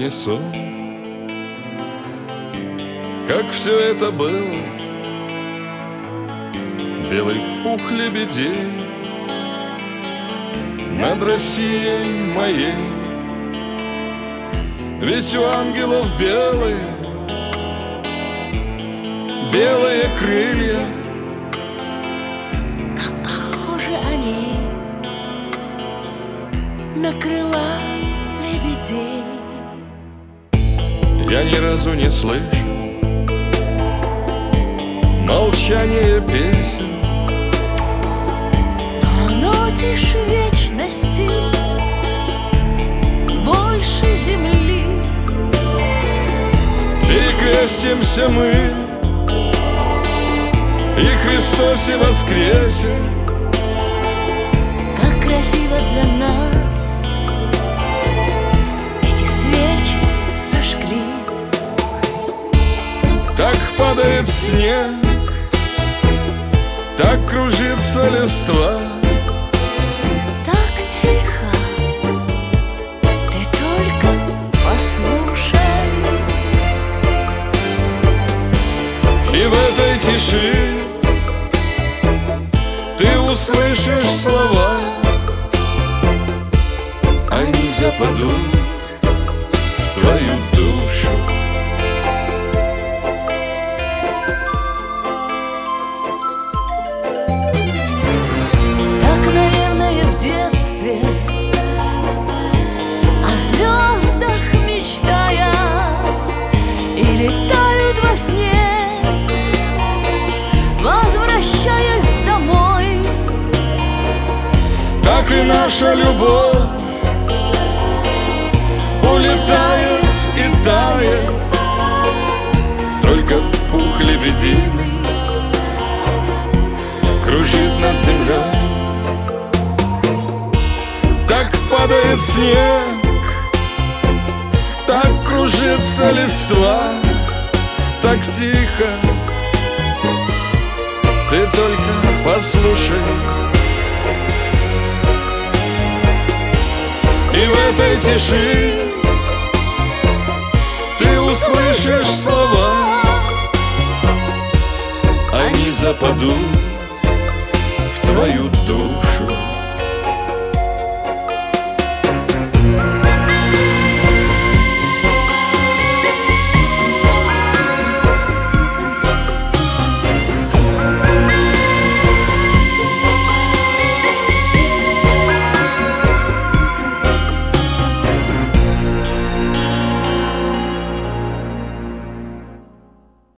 не сон, как все это было. Белый пух лебедей над Россией моей. Ведь у ангелов белые крылья. Как похожи они на крыла лебедей. Я ни разу не слышу молчание песен, но оно тише вечности, больше земли. Перекрестимся мы, и Христос и воскресе. Как красиво для нас эти свечи зажгли. Так падает снег, так кружится листва. Так тихо, ты только послушай. И в этой тиши ты услышишь слова, они западут в твою душу. Так, наверное, в детстве о звездах мечтая и летают во сне, возвращаясь домой. Так и наша любовь улетает и тает, только пух лебединый кружит над землей. Так падает снег, так кружится листва, так тихо, ты только послушай. И в этой тиши ты услышишь слова, они западут в твою душу.